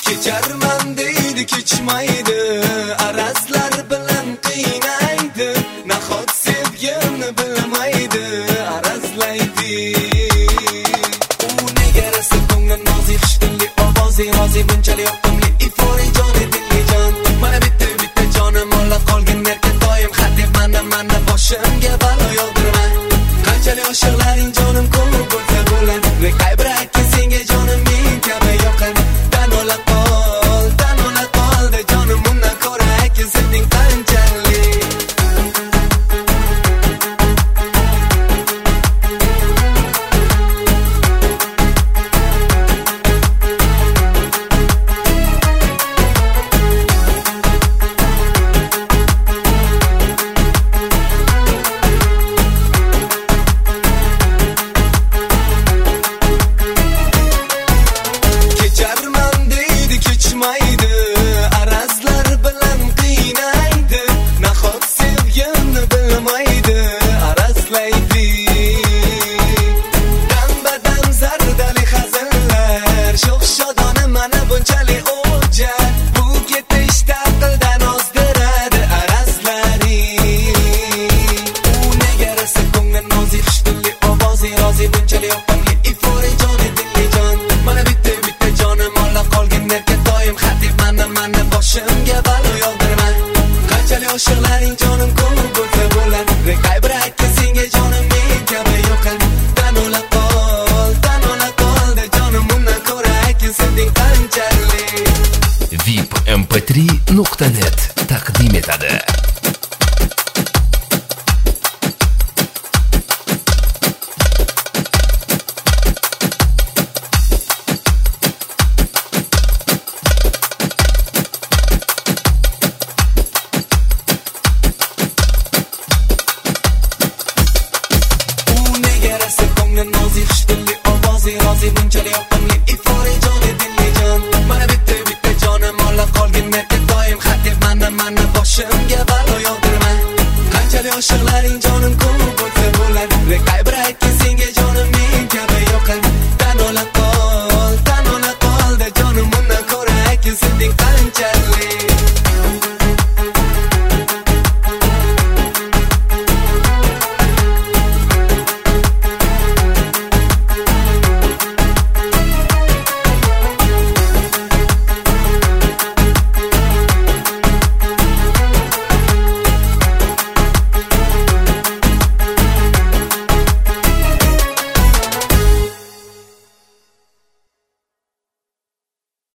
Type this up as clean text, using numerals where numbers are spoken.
Kecharman deydi kechmaydi, arazlar bilan qiynaydi, nahot sevgimni bilmaydi, arazlaydi. U nega rasa ko'nglim nozik xishtilli ovozi, rozi bunchalik yoqimli ifori joni dilli jon. Mana bitta jonim ola qolgan erkak doim hadeb mana boshimga balo yog'dirma. Qanchalik oshiqlaring jonim ko'p bo'lsa bo'ladi, qay bir aytgan senga jonim men kabi yoqadi. Danola qoldi jonim bundan ko'ra aytgan sending qanchalik. Boshimga balo yog'dirma. Qanchalik oshiqlaring jonim ko'p bo'lsa bo'ladi, qay bir aytgan senga jonim men kabi yoqadi. Danola qoldi jonim bundan ko'ra aytgan sending qanchalik. VIP mp3.net taqdim etadi.